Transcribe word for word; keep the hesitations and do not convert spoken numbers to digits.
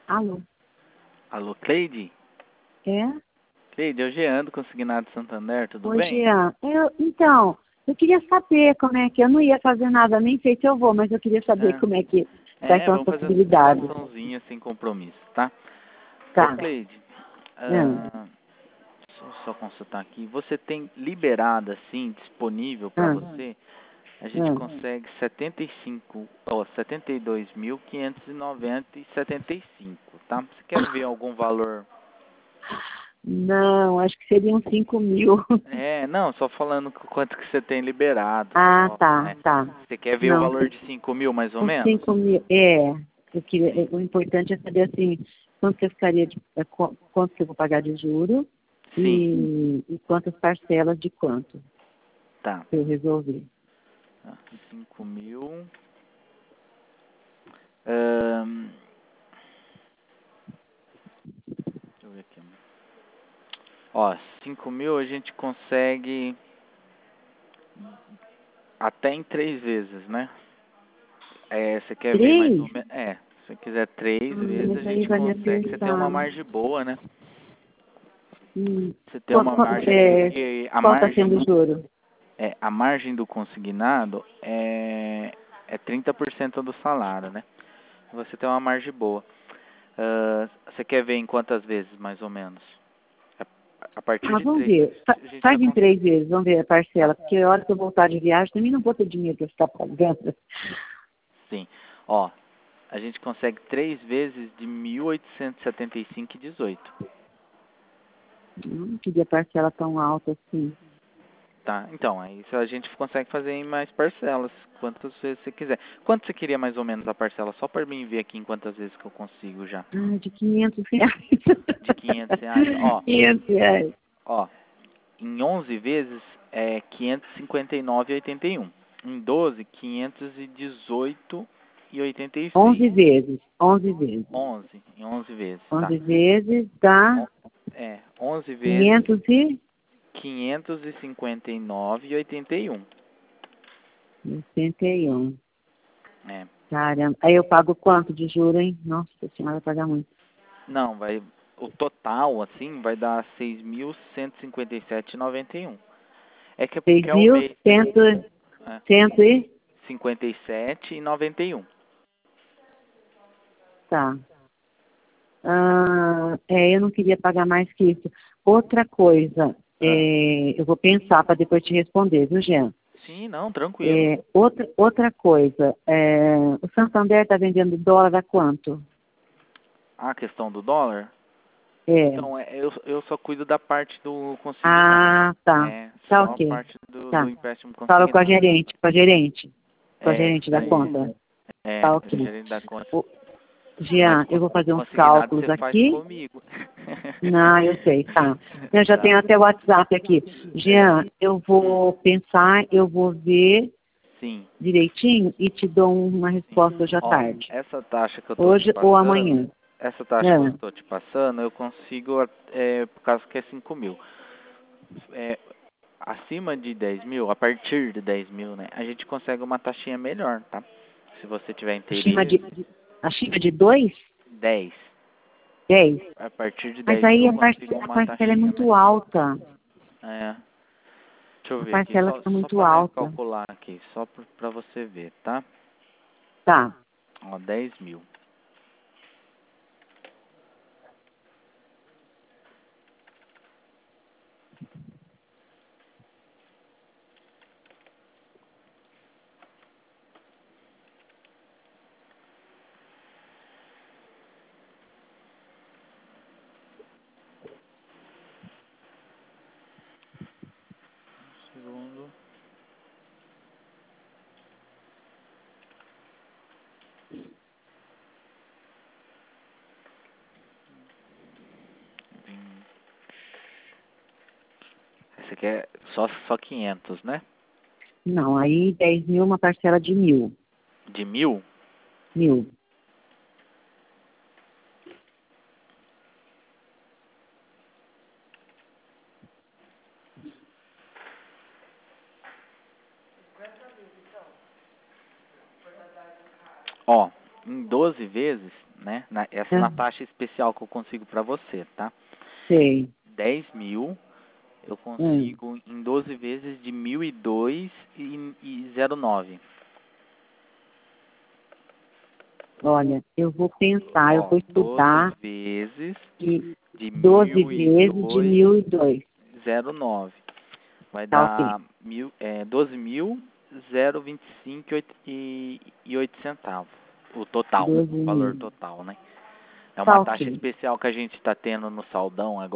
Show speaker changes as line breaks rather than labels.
Alô?
Alô, Cleide?
É?
Cleide, é o Jean do Consignado Santander, tudo
Oi,
bem?
Jean. Eu, então, eu queria saber como é que... Eu não ia fazer nada, nem sei se eu vou, mas eu queria saber
Ah,
como é que... Quais
é,
são as
vamos fazer uma
possibilidades.
simulaçãozinha sem compromisso, tá? Ô,
Tá.
Cleide,
Ah,
ah, só, só consultar aqui. Você tem liberado, assim, disponível para
ah,
você? A gente
ah.
consegue setenta e cinco, ó, setenta e dois mil quinhentos e noventa e setenta e cinco, tá? Você quer ver algum valor?
Não, acho que seriam cinco mil.
É, não, só falando qu- quanto que você tem liberado,
Ah,
só,
tá,
né?
tá.
Você quer ver o
Não,
valor de cinco mil, mais ou
com
menos?
cinco mil. É, eu queria,
Sim,
o importante é saber, assim, quanto que eu ficaria de... é, qu- Quanto que eu vou pagar de juro
sim,
e, e quantas parcelas de quanto,
tá.
para eu resolver.
Tá, cinco mil. Ahn, deixa eu ver aqui. Ó, cinco mil a gente consegue até em três vezes, né? É, você quer ver mais ou
Três?
menos? É, se você quiser três
Ah,
vezes a
mas aí
gente
vai me
consegue. Você tem uma
apertar.
margem boa, né?
Hum.
Você tem
Qual,
uma
qual,
margem
é,
porque a
qual está
margem
sendo o
do,
juro?
é, a margem do consignado é, é trinta por cento do salário, né? Você tem uma margem boa. Ah, você quer ver em quantas vezes, mais ou menos? A, a partir
Ah,
de
vamos
três,
ver. Fa-
a gente já
Faz em
consegue.
três vezes, vamos ver a parcela,
Tá,
porque a hora que eu voltar de viagem também não vou ter dinheiro para ficar pagando.
sim. Ó, a gente consegue três vezes de mil oitocentos e setenta e cinco e dezoito.
Não queria parcela tão alta assim.
Tá, então, aí isso a gente consegue fazer em mais parcelas, quantas vezes você quiser. Quanto você queria mais ou menos a parcela? Só para mim ver aqui em quantas vezes que eu consigo já.
Ah, de quinhentos reais.
De quinhentos reais? Ó,
quinhentos reais.
ó, em onze vezes é quinhentos e cinquenta e nove e oitenta e um. Em doze, quinhentos e dezoito e oitenta e seis.
onze vezes. Onze vezes.
onze, em onze vezes, tá.
Onze vezes dá
On- É, onze vezes
quinhentos e
quinhentos e cinquenta e nove e oitenta e um.
oitenta e um.
É.
Caramba. Aí eu pago quanto de juro, hein? Nossa senhora, vai pagar muito.
Não, vai o total assim vai dar seis mil cento e cinquenta e sete e noventa e um. É que é
Seis
porque é o
mil
mês,
cento,
é,
cento e...
cinquenta e sete e noventa e um.
Tá. Ah, é, eu não queria pagar mais que isso. Outra coisa,
Ah,
é, eu vou pensar para depois te responder, viu, Jean?
sim, não, tranquilo.
É, outra, outra coisa, é, o Santander está vendendo dólar a quanto?
A questão do dólar,
É.
então é, eu, eu só cuido da parte do consignado.
Ah, tá.
É,
Tá
só a
ok.
parte do, do
Tá.
empréstimo
Fala com a
consignado.
gerente, com a gerente, com a
É, isso
gerente da
daí.
conta.
É,
Tá
o
ok.
gerente da conta.
Ô,
Mas
Jean,
o
eu
cons-
vou fazer uns
consignado
cálculos
você faz
aqui.
comigo.
Não, eu sei, tá. Eu já
Tá.
tenho até o WhatsApp aqui.
É.
Jean, eu
Hum,
vou pensar, eu vou ver
sim,
direitinho e te dou uma
sim.
resposta hoje à
Ó,
tarde.
essa taxa que eu tô te
Hoje ou
passando,
amanhã.
essa taxa que eu
É.
estou te passando, eu consigo, é, por causa que é cinco mil. É, acima de dez mil, a partir de dez mil, né, a gente consegue uma taxinha melhor, tá? Se você tiver
Acima
interesse,
de, acima de dois?
dez.
Dez?
A partir de
Mas
dez mil
aí
eu
a
consigo
parcela, a
uma
parcela é
taxinha
muito
melhor.
alta.
É. Deixa eu
A
ver aqui,
parcela
só,
fica
só
muito
para
alta.
recalcular aqui, só pra pra você ver, tá?
Tá.
Ó, dez mil. Um segundo. Vim- Esse aqui é só, só quinhentos, né?
Não, aí dez mil, uma parcela de mil.
De mil?
Mil.
Ó, em doze vezes, né? Na, essa é na taxa especial que eu consigo para você, tá?
Sei.
dez mil eu consigo hum. em doze vezes de mil e dois e zero nove.
Olha, eu vou pensar,
Ó,
eu vou estudar.
doze vezes
de
doze
vezes de mil e dois.
zero nove. Vai
Tá,
dar
ok.
mil, é, doze mil, zero vinte e cinco e oito centavos. O total, o valor total, né? É uma
Tá,
taxa
ok.
especial que a gente está tendo no saldão agora.